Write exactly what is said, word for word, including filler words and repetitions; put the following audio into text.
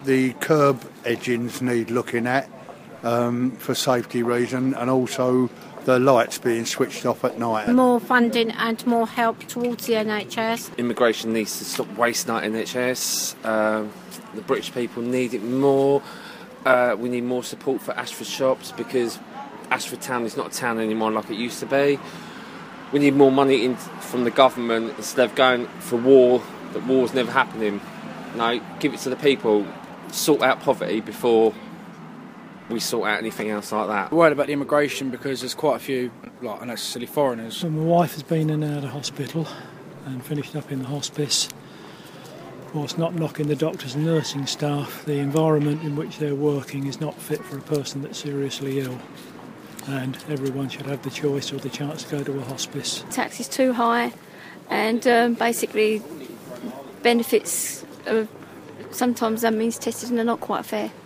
The curb edgings need looking at um, for safety reason, and also the lights being switched off at night. More funding and more help towards the N H S. Immigration needs to stop wasting our N H S. Um, the British people need it more. Uh, we need more support for Ashford shops, because Ashford town is not a town anymore like it used to be. We need more money in from the government instead of going for war. That war's never happening. No, give it to the people. Sort out poverty before we sort out anything else like that. We're worried about the immigration because there's quite a few, like, unnecessarily foreigners. So my wife has been in and out of hospital and finished up in the hospice. Of course, not knocking the doctors and nursing staff, the environment in which they're working is not fit for a person that's seriously ill. And everyone should have the choice or the chance to go to a hospice. Tax is too high, and um, basically benefits are, sometimes that means tested and they're not quite fair.